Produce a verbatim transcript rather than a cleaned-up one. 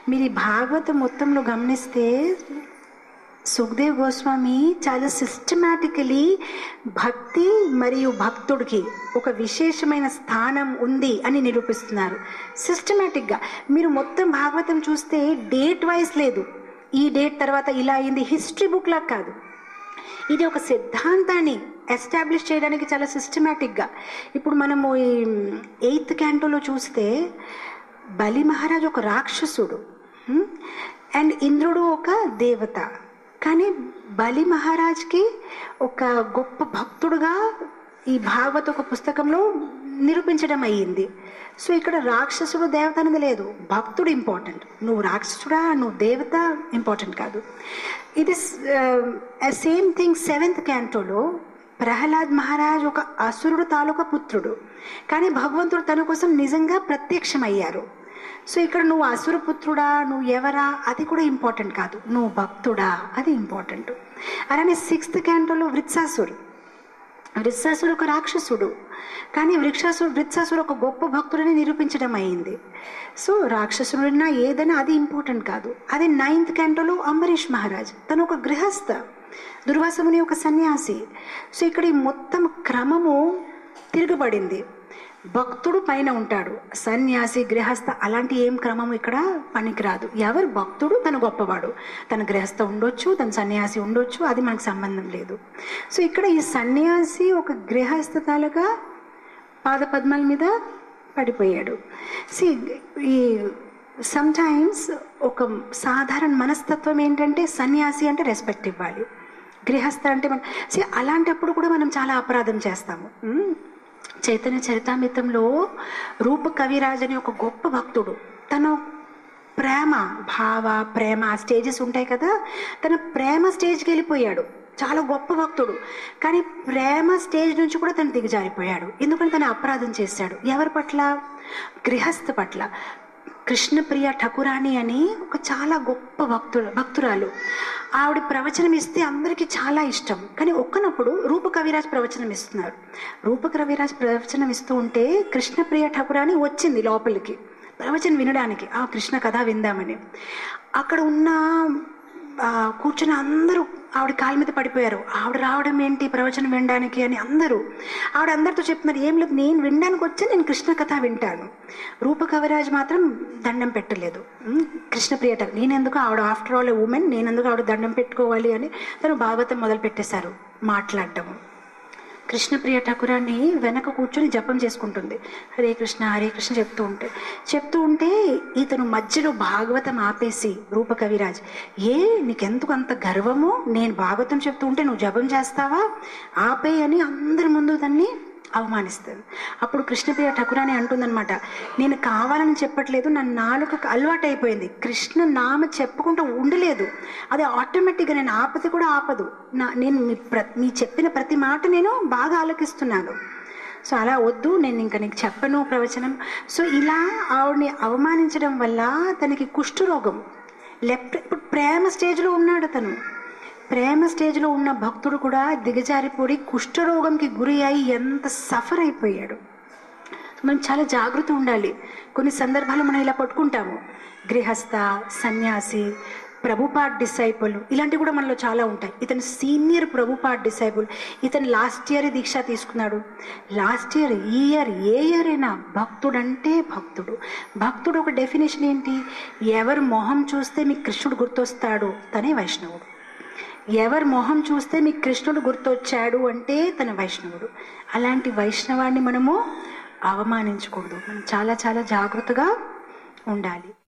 మీరు ఈ భాగవతం మొత్తంలో గమనిస్తే సుఖదేవ్ గోస్వామి చాలా సిస్టమాటికలీ భక్తి మరియు భక్తుడికి ఒక విశేషమైన స్థానం ఉంది అని నిరూపిస్తున్నారు. సిస్టమాటిక్గా మీరు మొత్తం భాగవతం చూస్తే డేట్ వైజ్ లేదు, ఈ డేట్ తర్వాత ఇలా అయింది, హిస్టరీ బుక్ లా కాదు. ఇది ఒక సిద్ధాంతాన్ని ఎస్టాబ్లిష్ చేయడానికి చాలా సిస్టమాటిక్గా. ఇప్పుడు మనము ఈ ఎయిత్ క్యాంటోలో చూస్తే బలి మహారాజు ఒక రాక్షసుడు అండ్ ఇంద్రుడు ఒక దేవత. కానీ బలి మహారాజ్కి ఒక గొప్ప భక్తుడుగా ఈ భాగవత ఒక పుస్తకంలో నిరూపించడం అయ్యింది. సో ఇక్కడ రాక్షసుడు దేవత అనేది లేదు, భక్తుడు ఇంపార్టెంట్. నువ్వు రాక్షసుడా నువ్వు దేవత ఇంపార్టెంట్ కాదు. ఇది సేమ్ థింగ్ సెవెంత్ క్యాంటోలో ప్రహ్లాద్ మహారాజ్ ఒక అసురుడు తాలూకా పుత్రుడు, కానీ భగవంతుడు తన కోసం నిజంగా ప్రత్యక్షమయ్యారు. సో ఇక్కడ నువ్వు అసురపుత్రుడా నువ్వు ఎవరా అది కూడా ఇంపార్టెంట్ కాదు, నువ్వు భక్తుడా అది ఇంపార్టెంట్. అలానే సిక్స్త్ క్యాంటోలో వృత్సాసురు వృత్సాసుడు ఒక రాక్షసుడు, కానీ వృక్షాసుడు వృత్సాసుడు ఒక గొప్ప భక్తుడిని నిరూపించడం అయింది. సో రాక్షసుడినా ఏదైనా అది ఇంపార్టెంట్ కాదు. అదే నైన్త్ క్యాంటోలో అంబరీష్ మహారాజ్ తను ఒక గృహస్థ, దుర్వాసముని ఒక సన్యాసి. సో ఇక్కడ ఈ మొత్తం క్రమము తిరగబడింది. భక్తుడు పైన ఉంటాడు, సన్యాసి గృహస్థ అలాంటి ఏం క్రమము ఇక్కడ పనికిరాదు. ఎవరు భక్తుడు తను గొప్పవాడు, తన గృహస్థ ఉండొచ్చు తన సన్యాసి ఉండొచ్చు, అది మనకు సంబంధం లేదు. సో ఇక్కడ ఈ సన్యాసి ఒక గృహస్థ తాలుగా పాదపద్మాల మీద పడిపోయాడు. సి ఈ సమ్టైమ్స్ ఒక సాధారణ మనస్తత్వం ఏంటంటే సన్యాసి అంటే రెస్పెక్ట్ ఇవ్వాలి, గృహస్థ అంటే మన సి అలాంటప్పుడు కూడా మనం చాలా అపరాధం చేస్తాము. చైతన్య చరితామృతంలో రూప కవిరాజ్ అని ఒక గొప్ప భక్తుడు, తను ప్రేమ భావ ప్రేమ స్టేజెస్ ఉంటాయి కదా, తన ప్రేమ స్టేజ్కి వెళ్ళిపోయాడు. చాలా గొప్ప భక్తుడు, కానీ ప్రేమ స్టేజ్ నుంచి కూడా తను దిగజారిపోయాడు. ఎందుకంటే తను అపరాధం చేశాడు. ఎవరి పట్ల? గృహస్థ పట్ల. కృష్ణప్రియ ఠకురాణి అని ఒక చాలా గొప్ప భక్తుడు భక్తురాలు ఆవిడ ప్రవచనం ఇస్తే అందరికీ చాలా ఇష్టం. కానీ ఒక్కనప్పుడు రూప కవిరాజ్ ప్రవచనం ఇస్తున్నారు. రూప కవిరాజ్ ప్రవచనం ఇస్తూ ఉంటే కృష్ణప్రియ ఠకురాణి వచ్చింది లోపలికి ప్రవచనం వినడానికి, ఆ కృష్ణ కథ విందామని. అక్కడ ఉన్న కూర్చుని అందరూ ఆవిడ కాళ్ళ మీద పడిపోయారు. ఆవిడ రావడం ఏంటి ప్రవచనం వినడానికి అని అందరూ. ఆవిడ అందరితో చెప్తున్నారు, ఏం లేదు నేను వినడానికి వచ్చి నేను కృష్ణ కథ వింటాను. రూప కవిరాజ్ మాత్రం దండం పెట్టలేదు. కృష్ణప్రియట నేనెందుకు, ఆవిడ ఆఫ్టర్ ఆల్ ఏ ఉమెన్, నేనెందుకు ఆవిడ దండం పెట్టుకోవాలి అని తను భాగవతం మొదలు పెట్టేశారు మాట్లాడటము. కృష్ణప్రియ ఠకురాన్ని వెనక కూర్చొని జపం చేసుకుంటుంది, హరే కృష్ణ హరే కృష్ణ చెప్తూ ఉంటే చెప్తూ ఉంటే ఇతను మధ్యలో భాగవతం ఆపేసి రూప కవిరాజ్, ఏ నీకెందుకు అంత గర్వము, నేను భాగవతం చెప్తూ ఉంటే నువ్వు జపం చేస్తావా, ఆపే అని అందరి ముందు దాన్ని అవమానిస్తుంది. అప్పుడు కృష్ణప్రియ ఠకురాని అంటుందన్నమాట, నేను కావాలని చెప్పట్లేదు, నా నాలుకకు అలవాటు అయిపోయింది, కృష్ణ నామ చెప్పుకుంటూ ఉండలేదు, అది ఆటోమేటిక్గా నేను ఆపది కూడా ఆపదు, నా నేను మీ ప్ర మీ చెప్పిన ప్రతి మాట నేను బాగా ఆలకిస్తున్నాను. సో అలా వద్దు, నేను ఇంకా నీకు చెప్పను ప్రవచనం. సో ఇలా ఆవిడని అవమానించడం వల్ల తనకి కుష్ఠరోగం, లెఫ్ట్ ఇప్పుడు ప్రేమ స్టేజ్లో ఉన్నాడు తను. ప్రేమ స్టేజ్లో ఉన్న భక్తుడు కూడా దిగజారిపోయి కుష్ఠరోగంకి గురి అయి ఎంత సఫర్ అయిపోయాడు. మనం చాలా జాగ్రత్త ఉండాలి. కొన్ని సందర్భాలు మనం ఇలా పట్టుకుంటాము, గృహస్థ, సన్యాసి, ప్రభుపాద్ డిసైపుల్, ఇలాంటివి కూడా మనలో చాలా ఉంటాయి. ఇతను సీనియర్ ప్రభుపాద్ డిసైపుల్, ఇతను లాస్ట్ ఇయర్ దీక్ష తీసుకున్నాడు. లాస్ట్ ఇయర్ ఈ ఇయర్ ఏ ఇయర్ అయినా భక్తుడు అంటే భక్తుడు. భక్తుడు ఒక డెఫినేషన్ ఏంటి? ఎవరు మొహం చూస్తే మీకు కృష్ణుడు గుర్తొస్తాడు తనే వైష్ణవుడు. ఎవరి మొహం చూస్తే మీకు కృష్ణుడు గుర్తొచ్చాడు అంటే తన వైష్ణవుడు. అలాంటి వైష్ణవాన్ని మనము అవమానించకూడదు. మనం చాలా చాలా జాగ్రత్తగా ఉండాలి.